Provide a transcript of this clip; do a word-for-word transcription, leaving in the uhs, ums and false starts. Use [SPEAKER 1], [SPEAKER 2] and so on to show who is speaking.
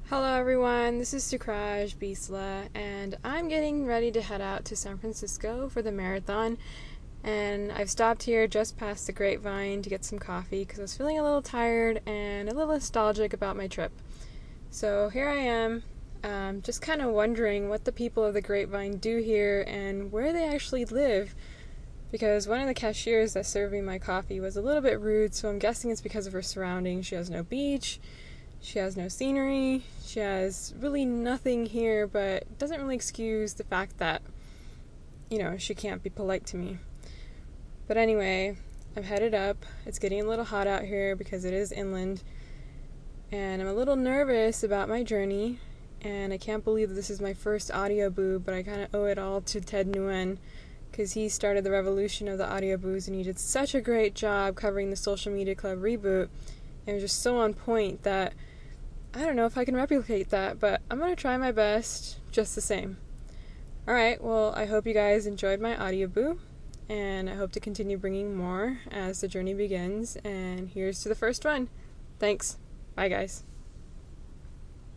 [SPEAKER 1] Hello everyone, this is Sukraj Bisla, and I'm getting ready to head out to San Francisco for the marathon. And I've stopped here just past the Grapevine to get some coffee because I was feeling a little tired and a little nostalgic about my trip. So here I am, um, just kind of wondering what the people of the Grapevine do here and where they actually live. Because one of the cashiers that served me my coffee was a little bit rude, so I'm guessing it's because of her surroundings. She has no beach. She has no scenery, she has really nothing here, but it doesn't really excuse the fact that, you know, she can't be polite to me. But anyway, I'm headed up. It's getting a little hot out here because it is inland, and I'm a little nervous about my journey, and I can't believe this is my first audio boo, but I kind of owe it all to Ted Nguyen, because he started the revolution of the audio boos, and he did such a great job covering the Social Media Club reboot. It was just so on point that I don't know if I can replicate that, but I'm going to try my best just the same. Alright, well, I hope you guys enjoyed my audio boo, and I hope to continue bringing more as the journey begins, and here's to the first one. Thanks. Bye, guys.